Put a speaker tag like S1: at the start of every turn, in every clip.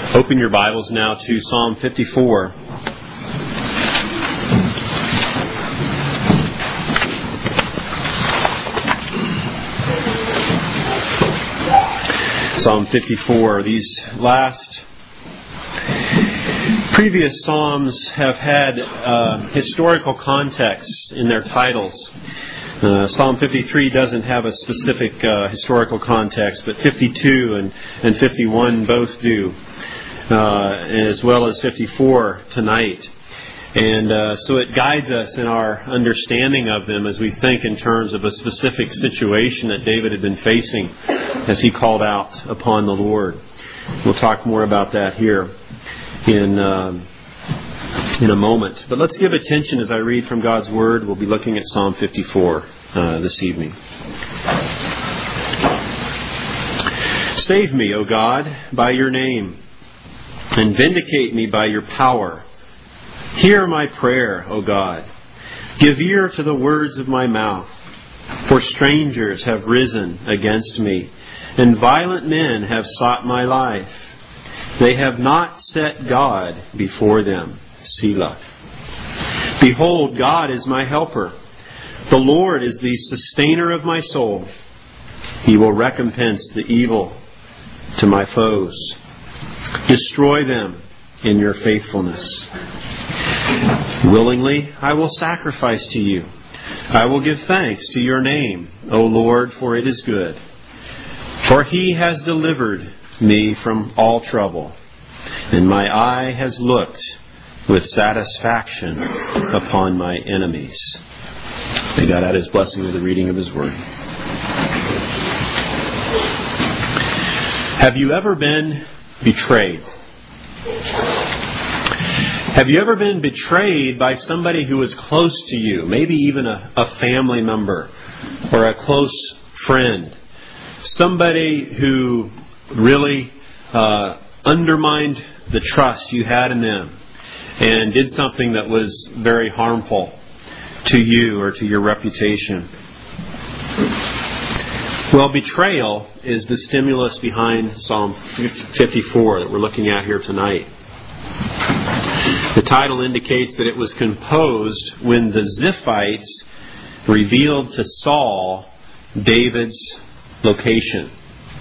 S1: Open your Bibles now to Psalm 54. Psalm 54. These last previous Psalms have had historical context in their titles. Psalm 53 doesn't have a specific historical context, but 52 and 51 both do, as well as 54 tonight. And so it guides us in our understanding of them as we think in terms of a specific situation that David had been facing as he called out upon the Lord. We'll talk more about that here in a moment. But let's give attention as I read from God's Word. We'll be looking at Psalm 54 this evening. Save me, O God, by your name, and vindicate me by your power. Hear my prayer, O God. Give ear to the words of my mouth. For strangers have risen against me, and violent men have sought my life. They have not set God before them. Selah. Behold, God is my helper. The Lord is the sustainer of my soul. He will recompense the evil to my foes. Destroy them in your faithfulness. Willingly I will sacrifice to you. I will give thanks to your name, O Lord, for it is good. For he has delivered me from all trouble, and my eye has looked with satisfaction upon my enemies. May God add His blessing to the reading of His Word. Have you ever been betrayed? Have you ever been betrayed by somebody who was close to you, maybe even a family member or a close friend? Somebody who really undermined the trust you had in them and did something that was very harmful to you or to your reputation. Well, betrayal is the stimulus behind Psalm 54 that we're looking at here tonight. The title indicates that it was composed when the Ziphites revealed to Saul David's location.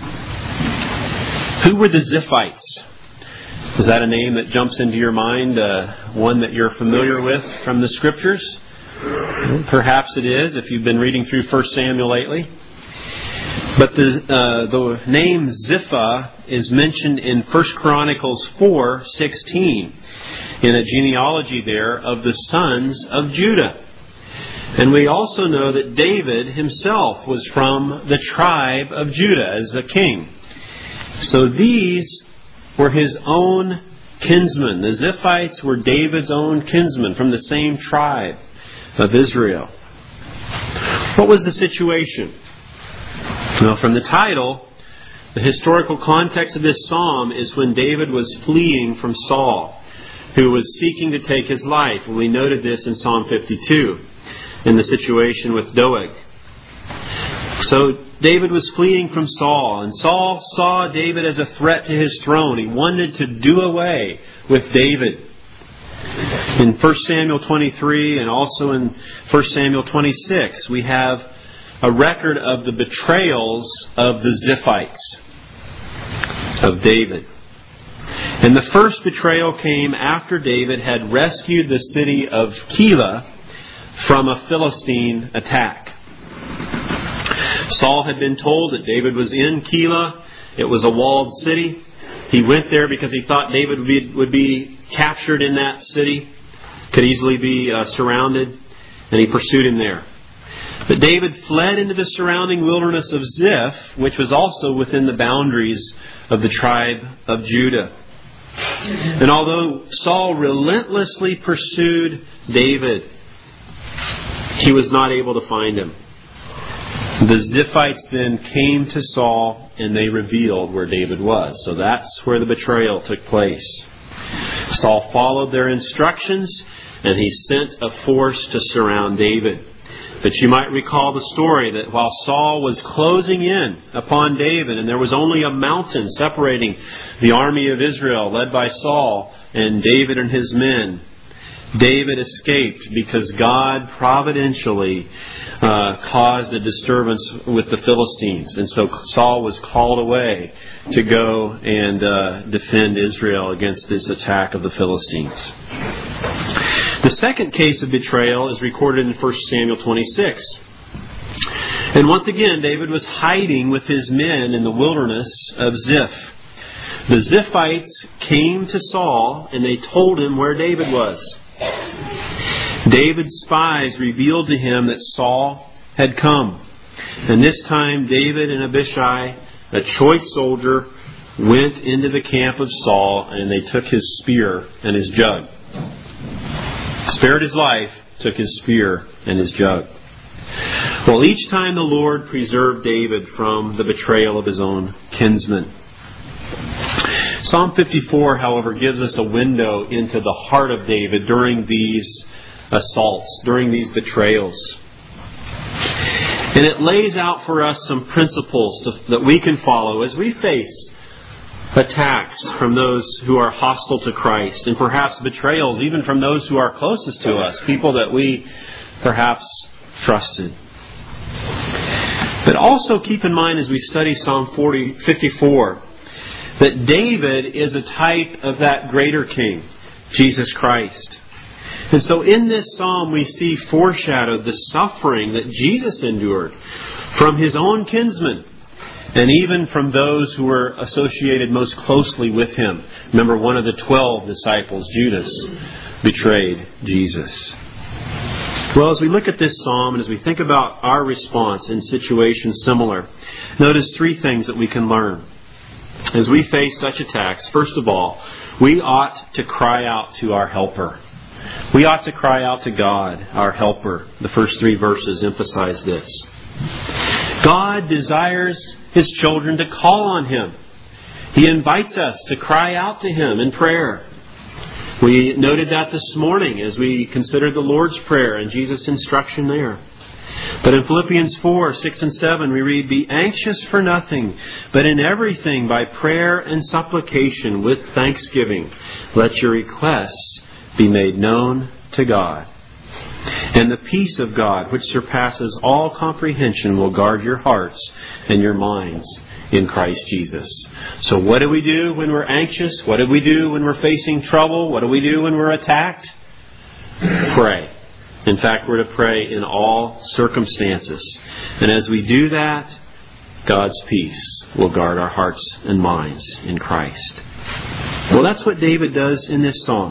S1: Who were the Ziphites? Is that a name that jumps into your mind? One that you're familiar with from the Scriptures? Perhaps it is if you've been reading through 1 Samuel lately. But the name Ziphah is mentioned in 1 Chronicles 4:16 in a genealogy there of the sons of Judah. And we also know that David himself was from the tribe of Judah as a king. So these were his own kinsmen. The Ziphites were David's own kinsmen from the same tribe of Israel. What was the situation? Well, from the title, the historical context of this psalm is when David was fleeing from Saul, who was seeking to take his life. And we noted this in Psalm 52, in the situation with Doeg. So David was fleeing from Saul, and Saul saw David as a threat to his throne. He wanted to do away with David. In 1 Samuel 23 and also in 1 Samuel 26, we have a record of the betrayals of the Ziphites of David. And the first betrayal came after David had rescued the city of Keilah from a Philistine attack. Saul had been told that David was in Keilah. It was a walled city. He went there because he thought David would be captured in that city, could easily be surrounded, and he pursued him there. But David fled into the surrounding wilderness of Ziph, which was also within the boundaries of the tribe of Judah. And although Saul relentlessly pursued David, he was not able to find him. The Ziphites then came to Saul and they revealed where David was. So that's where the betrayal took place. Saul followed their instructions and he sent a force to surround David. That you might recall the story that while Saul was closing in upon David, and there was only a mountain separating the army of Israel led by Saul and David and his men, David escaped because God providentially caused a disturbance with the Philistines. And so Saul was called away to go and defend Israel against this attack of the Philistines. The second case of betrayal is recorded in 1 Samuel 26. And once again, David was hiding with his men in the wilderness of Ziph. The Ziphites came to Saul and they told him where David was. David's spies revealed to him that Saul had come. And this time David and Abishai, a choice soldier, went into the camp of Saul and they took his spear and his jug. Spared his life, took his spear and his jug. Well, each time the Lord preserved David from the betrayal of his own kinsmen. Psalm 54, however, gives us a window into the heart of David during these assaults, during these betrayals. And it lays out for us some principles that we can follow as we face attacks from those who are hostile to Christ, and perhaps betrayals even from those who are closest to us, people that we perhaps trusted. But also keep in mind as we study Psalm 54 that David is a type of that greater King, Jesus Christ. And so in this psalm we see foreshadowed the suffering that Jesus endured from his own kinsmen, and even from those who were associated most closely with him. Remember, one of the 12 disciples, Judas, betrayed Jesus. Well, as we look at this psalm and as we think about our response in situations similar, notice three things that we can learn. As we face such attacks, first of all, we ought to cry out to our helper. We ought to cry out to God, our helper. The first three verses emphasize this. God desires His children to call on Him. He invites us to cry out to Him in prayer. We noted that this morning as we considered the Lord's Prayer and Jesus' instruction there. But in Philippians 4, 6 and 7 we read, "Be anxious for nothing, but in everything by prayer and supplication with thanksgiving, let your requests be made known to God. And the peace of God, which surpasses all comprehension, will guard your hearts and your minds in Christ Jesus." So what do we do when we're anxious? What do we do when we're facing trouble? What do we do when we're attacked? Pray. In fact, we're to pray in all circumstances. And as we do that, God's peace will guard our hearts and minds in Christ. Well, that's what David does in this psalm.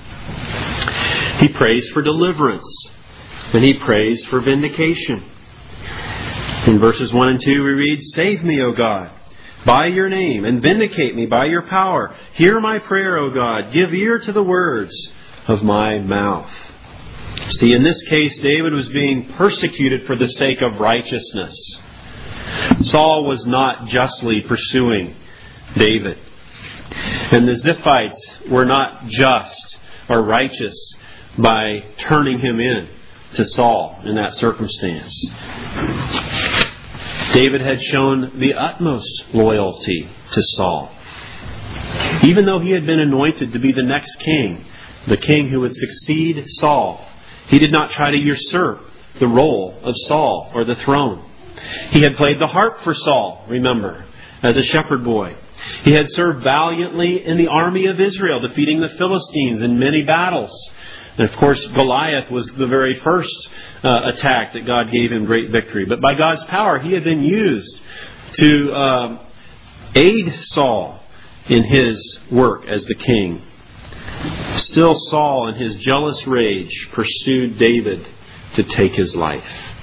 S1: He prays for deliverance, and he prays for vindication. In verses 1 and 2 we read, "Save me, O God, by your name, and vindicate me by your power. Hear my prayer, O God. Give ear to the words of my mouth." See, in this case, David was being persecuted for the sake of righteousness. Saul was not justly pursuing David. And the Ziphites were not just or righteous by turning him in to Saul in that circumstance. David had shown the utmost loyalty to Saul. Even though he had been anointed to be the next king, the king who would succeed Saul, he did not try to usurp the role of Saul or the throne. He had played the harp for Saul, remember, as a shepherd boy. He had served valiantly in the army of Israel, defeating the Philistines in many battles. And of course, Goliath was the very first attack that God gave him great victory. But by God's power, he had been used to aid Saul in his work as the king. Still, Saul, in his jealous rage, pursued David to take his life.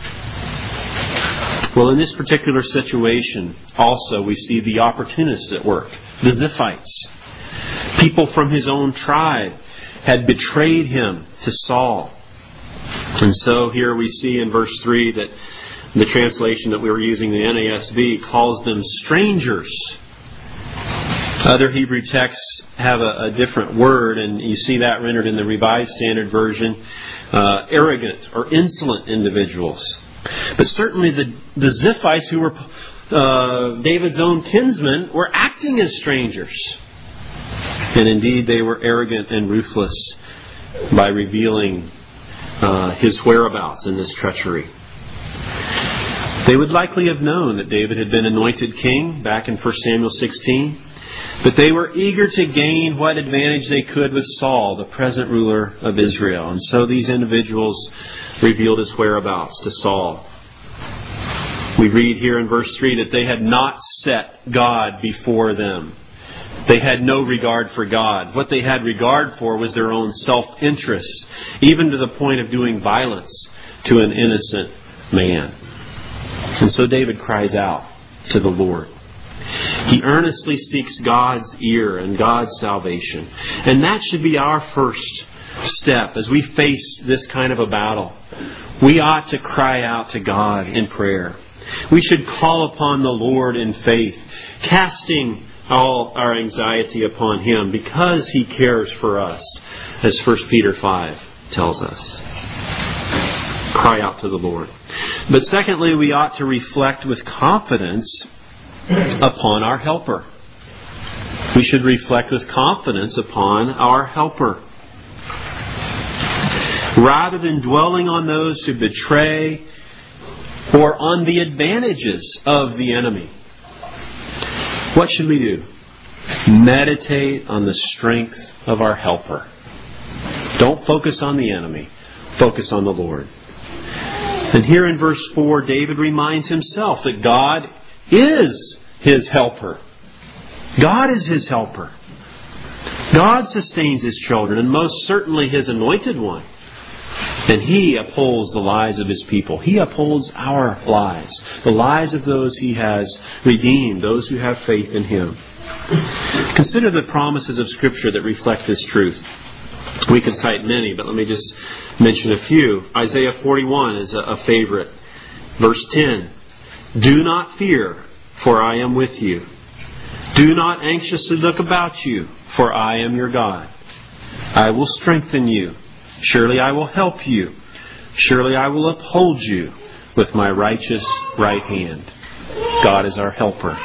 S1: Well, in this particular situation, also we see the opportunists at work, the Ziphites. People from his own tribe had betrayed him to Saul. And so here we see in verse 3 that the translation that we were using, the NASB, calls them strangers. Other Hebrew texts have a different word, and you see that rendered in the Revised Standard Version, arrogant or insolent individuals. But certainly the Ziphites, who were David's own kinsmen, were acting as strangers. And indeed, they were arrogant and ruthless by revealing his whereabouts in this treachery. They would likely have known that David had been anointed king back in 1 Samuel 16, but they were eager to gain what advantage they could with Saul, the present ruler of Israel. And so these individuals revealed his whereabouts to Saul. We read here in verse 3 that they had not set God before them. They had no regard for God. What they had regard for was their own self-interest, even to the point of doing violence to an innocent man. And so David cries out to the Lord. He earnestly seeks God's ear and God's salvation. And that should be our first step as we face this kind of a battle. We ought to cry out to God in prayer. We should call upon the Lord in faith, casting all our anxiety upon Him because He cares for us, as 1 Peter 5 tells us. Cry out to the Lord. But secondly, we ought to reflect with confidence upon our helper. We should reflect with confidence upon our helper. Rather than dwelling on those who betray or on the advantages of the enemy, what should we do? Meditate on the strength of our helper. Don't focus on the enemy. Focus on the Lord. And here in verse 4, David reminds himself that God is his helper. God is his helper. God sustains his children, and most certainly his anointed one. And He upholds the lives of His people. He upholds our lives, the lives of those He has redeemed, those who have faith in Him. Consider the promises of Scripture that reflect this truth. We could cite many, but let me just mention a few. Isaiah 41 is a favorite. Verse 10, "Do not fear, for I am with you. Do not anxiously look about you, for I am your God. I will strengthen you. Surely I will help you. Surely I will uphold you with my righteous right hand." God is our helper.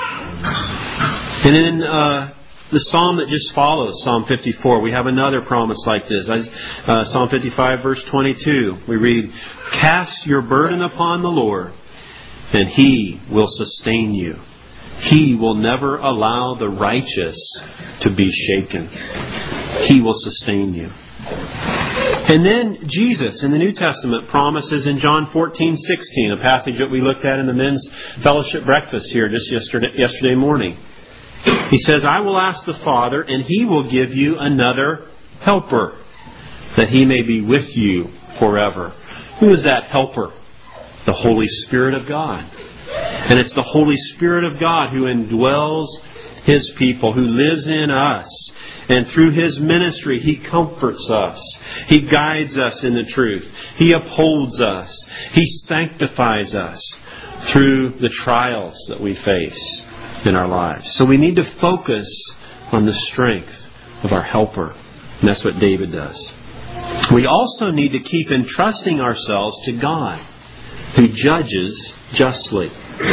S1: And in the psalm that just follows, Psalm 54, we have another promise like this. Psalm 55, verse 22, we read, "Cast your burden upon the Lord, and He will sustain you. He will never allow the righteous to be shaken." He will sustain you. And then Jesus in the New Testament promises in John 14:16, a passage that we looked at in the men's fellowship breakfast here just yesterday morning. He says, "I will ask the Father, and He will give you another helper, that He may be with you forever." Who is that helper? The Holy Spirit of God. And it's the Holy Spirit of God who indwells His people, who lives in us. And through His ministry, He comforts us. He guides us in the truth. He upholds us. He sanctifies us through the trials that we face in our lives. So we need to focus on the strength of our helper. And that's what David does. We also need to keep entrusting ourselves to God, who judges justly.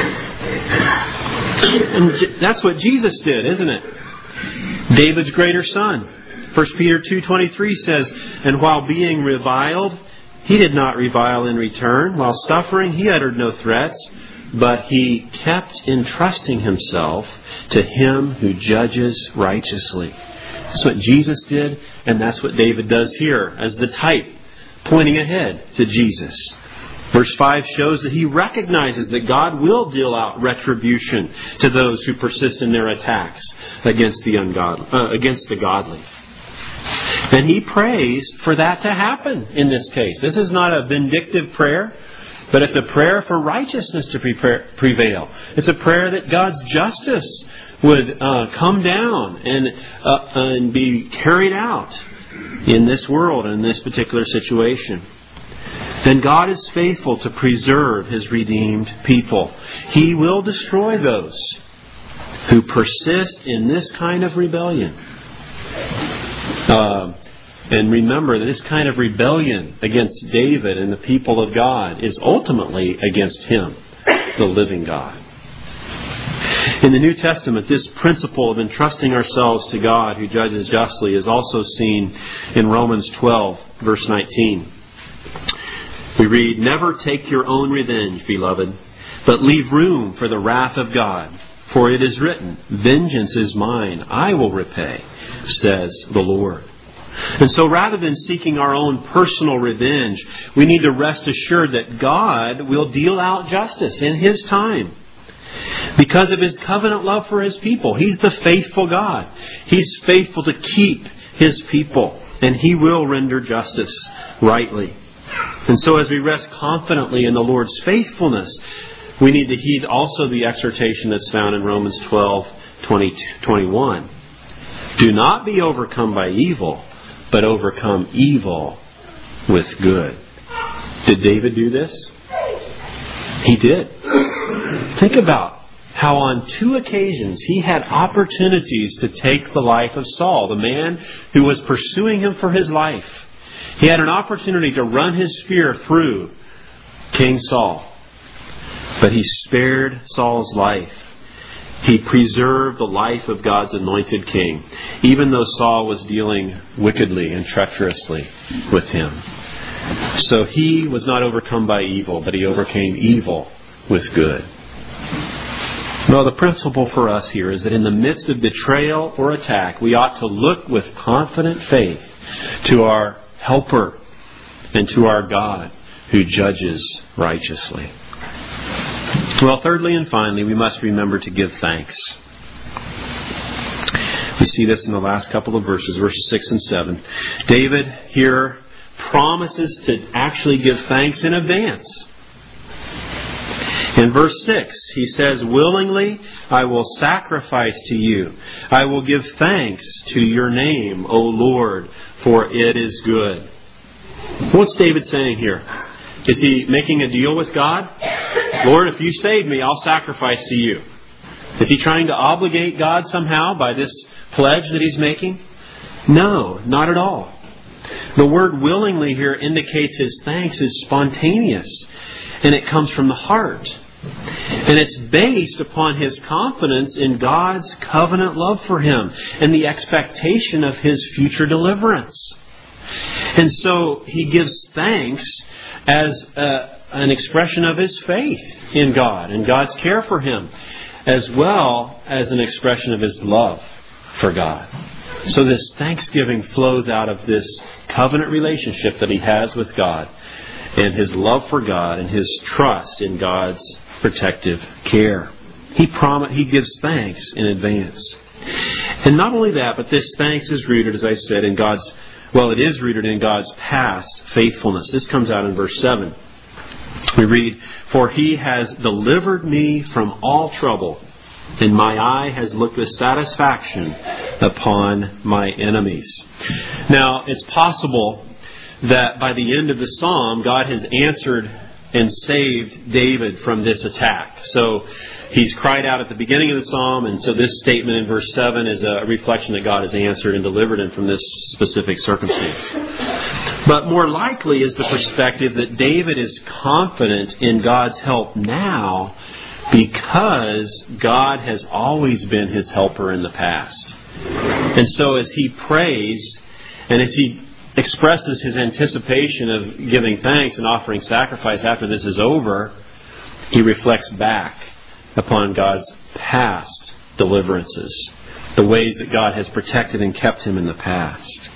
S1: And that's what Jesus did, isn't it? David's greater son. 1 Peter 2:23 says, "And while being reviled, he did not revile in return. While suffering, he uttered no threats, but he kept entrusting himself to Him who judges righteously." That's what Jesus did, and that's what David does here as the type pointing ahead to Jesus. Verse 5 shows that he recognizes that God will deal out retribution to those who persist in their attacks against the godly. And he prays for that to happen in this case. This is not a vindictive prayer, but it's a prayer for righteousness to prevail. It's a prayer that God's justice would come down and be carried out in this world, in this particular situation. Then God is faithful to preserve His redeemed people. He will destroy those who persist in this kind of rebellion. And remember, this kind of rebellion against David and the people of God is ultimately against Him, the living God. In the New Testament, this principle of entrusting ourselves to God who judges justly is also seen in Romans 12, verse 19. We read, "Never take your own revenge, beloved, but leave room for the wrath of God. For it is written, 'Vengeance is mine, I will repay,' says the Lord." And so rather than seeking our own personal revenge, we need to rest assured that God will deal out justice in His time. Because of His covenant love for His people. He's the faithful God. He's faithful to keep His people. And He will render justice rightly. And so as we rest confidently in the Lord's faithfulness, we need to heed also the exhortation that's found in Romans 12:21. "Do not be overcome by evil, but overcome evil with good." Did David do this? He did. Think about how on 2 occasions he had opportunities to take the life of Saul, the man who was pursuing him for his life. He had an opportunity to run his spear through King Saul. But he spared Saul's life. He preserved the life of God's anointed king, even though Saul was dealing wickedly and treacherously with him. So he was not overcome by evil, but he overcame evil with good. Well, the principle for us here is that in the midst of betrayal or attack, we ought to look with confident faith to our helper and to our God who judges righteously. Well, thirdly and finally, we must remember to give thanks. We see this in the last couple of verses 6 and 7. David here promises to actually give thanks in advance. In verse 6, he says, "Willingly I will sacrifice to you. I will give thanks to your name, O Lord, for it is good." What's David saying here? Is he making a deal with God? "Lord, if you save me, I'll sacrifice to you." Is he trying to obligate God somehow by this pledge that he's making? No, not at all. The word willingly here indicates his thanks is spontaneous, and it comes from the heart. And it's based upon his confidence in God's covenant love for him and the expectation of his future deliverance. And so he gives thanks as an expression of his faith in God and God's care for him, as well as an expression of his love for God. So this thanksgiving flows out of this covenant relationship that he has with God and his love for God and his trust in God's protective care. He gives thanks in advance. And not only that, but this thanks is rooted, as I said, it is rooted in God's past faithfulness. This comes out in verse 7. We read, "For He has delivered me from all trouble, and my eye has looked with satisfaction upon my enemies." Now, it's possible that by the end of the psalm, God has answered and saved David from this attack. So he's cried out at the beginning of the psalm, and so this statement in verse 7 is a reflection that God has answered and delivered him from this specific circumstance. But more likely is the perspective that David is confident in God's help now because God has always been his helper in the past. And so as he prays and as he expresses his anticipation of giving thanks and offering sacrifice after this is over, he reflects back upon God's past deliverances, the ways that God has protected and kept him in the past.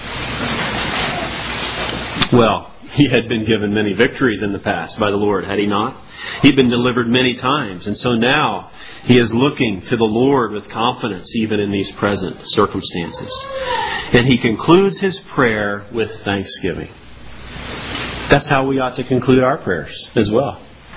S1: Well, he had been given many victories in the past by the Lord, had he not? He'd been delivered many times, and so now he is looking to the Lord with confidence even in these present circumstances. And he concludes his prayer with thanksgiving. That's how we ought to conclude our prayers as well.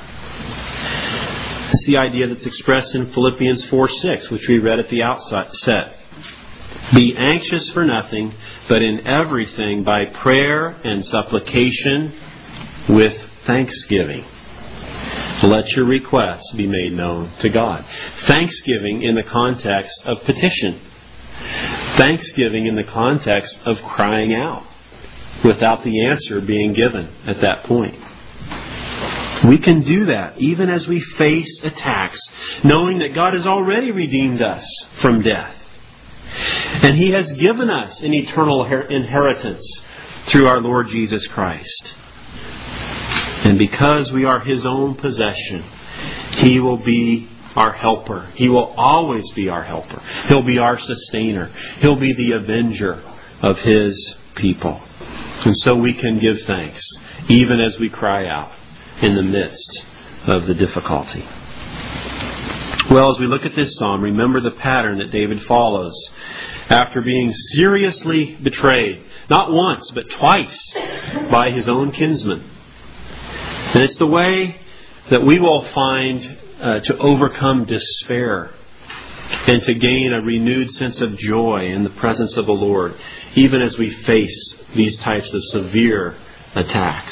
S1: It's the idea that's expressed in Philippians 4:6, which we read at the outset. "Be anxious for nothing, but in everything by prayer and supplication with thanksgiving." Let your requests be made known to God. Thanksgiving in the context of petition. Thanksgiving in the context of crying out without the answer being given at that point. We can do that even as we face attacks, knowing that God has already redeemed us from death. And He has given us an eternal inheritance through our Lord Jesus Christ. And because we are His own possession, He will be our helper. He will always be our helper. He'll be our sustainer. He'll be the avenger of His people. And so we can give thanks, even as we cry out in the midst of the difficulty. Well, as we look at this psalm, remember the pattern that David follows. After being seriously betrayed, not once, but twice, by his own kinsman. And it's the way that we will find to overcome despair and to gain a renewed sense of joy in the presence of the Lord, even as we face these types of severe attacks.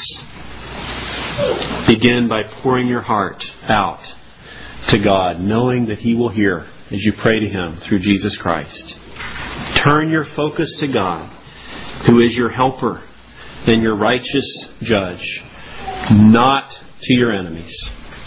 S1: Begin by pouring your heart out to God, knowing that He will hear as you pray to Him through Jesus Christ. Turn your focus to God, who is your helper and your righteous judge, not to your enemies.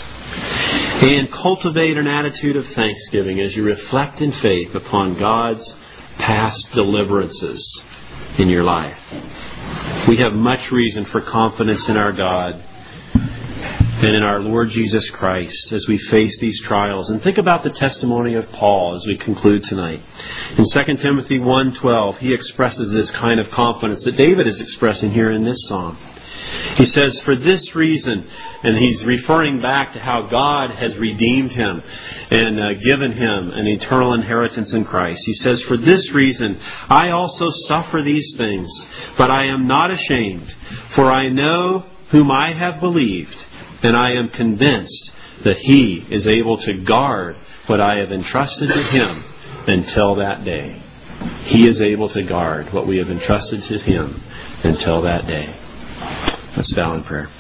S1: And cultivate an attitude of thanksgiving as you reflect in faith upon God's past deliverances in your life. We have much reason for confidence in our God and in our Lord Jesus Christ as we face these trials. And think about the testimony of Paul as we conclude tonight. In 2 Timothy 1:12, he expresses this kind of confidence that David is expressing here in this psalm. He says, for this reason, and he's referring back to how God has redeemed him and given him an eternal inheritance in Christ. He says, for this reason, I also suffer these things, but I am not ashamed, for I know whom I have believed, and I am convinced that He is able to guard what I have entrusted to Him until that day. He is able to guard what we have entrusted to Him until that day. Let's bow in prayer.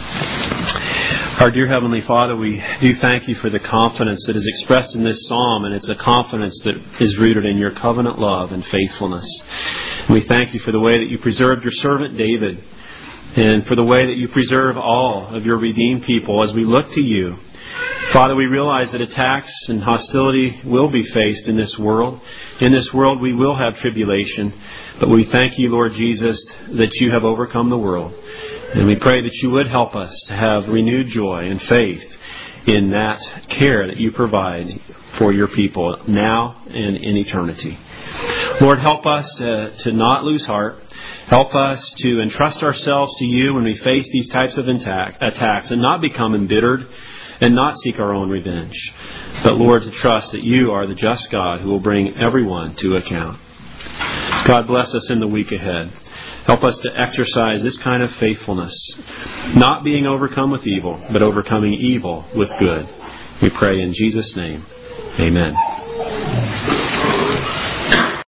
S1: Our dear Heavenly Father, we do thank You for the confidence that is expressed in this psalm, and it's a confidence that is rooted in Your covenant love and faithfulness. And we thank You for the way that You preserved Your servant David, and for the way that You preserve all of Your redeemed people as we look to You. Father, we realize that attacks and hostility will be faced in this world. In this world we will have tribulation, but we thank You, Lord Jesus, that You have overcome the world. And we pray that You would help us to have renewed joy and faith in that care that You provide for Your people now and in eternity. Lord, help us to not lose heart. Help us to entrust ourselves to You when we face these types of attacks and not become embittered and not seek our own revenge. But Lord, to trust that You are the just God who will bring everyone to account. God, bless us in the week ahead. Help us to exercise this kind of faithfulness, not being overcome with evil, but overcoming evil with good. We pray in Jesus' name. Amen.